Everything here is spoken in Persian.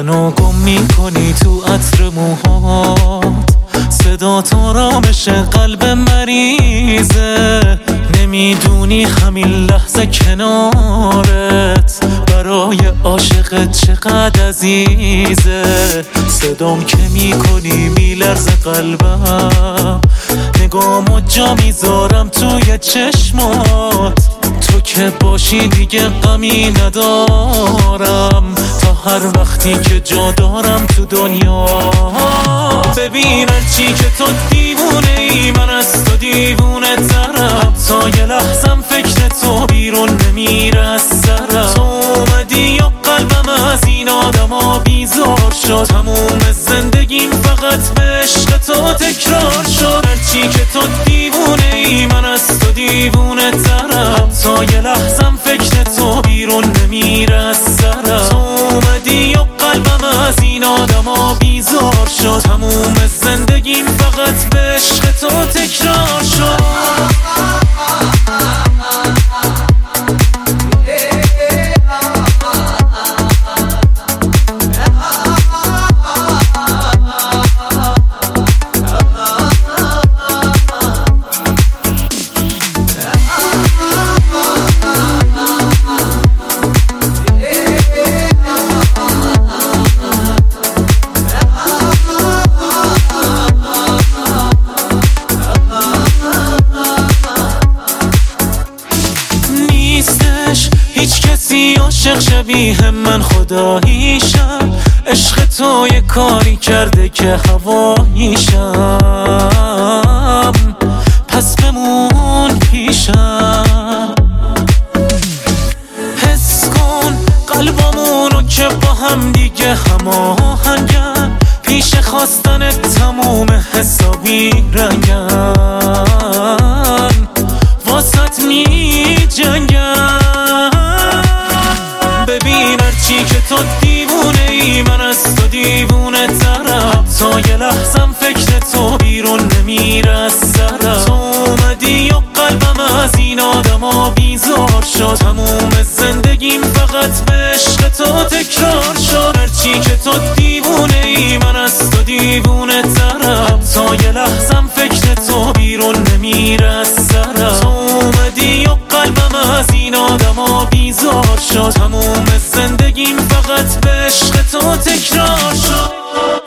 منو گم میکنی تو عطر موهات، صدا تو آرامش قلب مریضه، نمیدونی همین لحظه کنارت برای عاشقت چقدر عزیزه. صدام که میکنی میلرزه قلبم، نگامو جا میذارم توی چشمات، تو که باشی دیگه غمی ندارم تا هر وقتی که جا دارم تو دنیا. ببین هرچی که تو دیوونه ای من از تو دیوونه ترم، تا یه لحظم فکر تو بیرون نمیره از سرم. تو اومدی و قلبم از این آدما بیزار شد، تموم زندگیم فقط به عشق تو تکرار شد. هرچی که تو دیوونه ای من از تو دیوونه ترم، تا یه لحظم فکر تو بیرون نمیره از سرم. تو اومدی و قلبم از این آدما بیزار شد، تموم زندگیم فقط به عشق تو تکرار شد. هیچ کسی عاشق شبیه من خداییشم، عشق تو یه کاری کرده که هواییشم، پس بمون پیشم. حس کن قلبامونو که با هم دیگه هماهنگن، پیش خواستن تموم حسابی رنگن، واسط می جنگن. ببین هرچی که تو دیوونه ای من از تو دیوونه ترم، تا یه لحظم فکر تو بیرون نمیره از سرم. تو اومدی و قلبم از این آدما بیزار شد، تموم زندگیم فقط به عشق تو تکرار شد. هرچی که تو دیوونه ای من از تو دیوونه ترم، تا یه لحظم فکر تو بیرون نمیره از سرم. تو اومدی و قلبم از این آدما بیزار شد، تموم زندگیم فقط به عشق تو تکرار شد.